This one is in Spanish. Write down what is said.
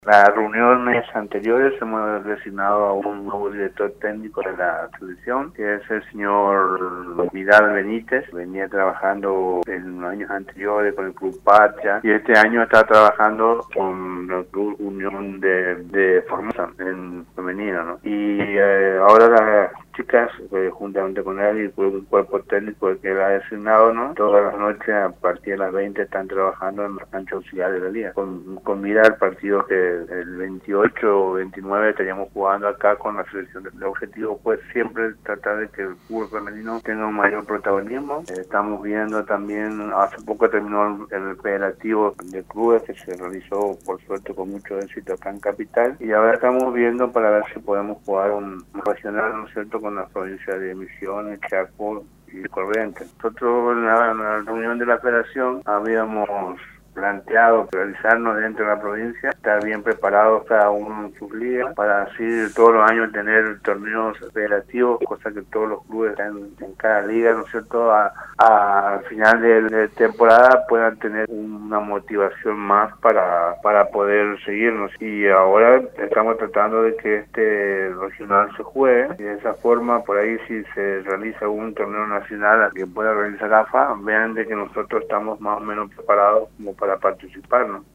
Las reuniones anteriores hemos designado a un nuevo director técnico de la selección, que es el señor Vidal Benítez. Venía trabajando en los años anteriores con el Club Patria y este año está trabajando con el Club Unión de Formosa en femenino, ¿no? Y ahora las chicas, juntamente con él y con un cuerpo técnico que él ha designado, ¿no? Todas las noches a partir de las 20 están trabajando en la cancha auxiliar de la liga, con mira al partido que el 28 o 29 estaríamos jugando acá con la selección. El objetivo pues siempre tratar de que el fútbol femenino tenga un mayor protagonismo. Estamos viendo también, hace poco terminó el federativo de clubes que se realizó por suerte con mucho éxito acá en Capital, y ahora estamos viendo para ver si podemos jugar un regional, ¿no es cierto?, con las provincias de Misiones, Chaco y Corrientes. Nosotros en la reunión de la federación habíamos planteado realizarnos dentro de la provincia, estar bien preparados cada uno en sus ligas, para así todos los años tener torneos federativos, cosa que todos los clubes en cada liga, ¿no es cierto?, al final de temporada puedan tener una motivación más para poder seguirnos. Y ahora estamos tratando de que este regional se juegue, y de esa forma, por ahí si se realiza un torneo nacional que pueda realizar AFA, vean de que nosotros estamos más o menos preparados como para participar, ¿no?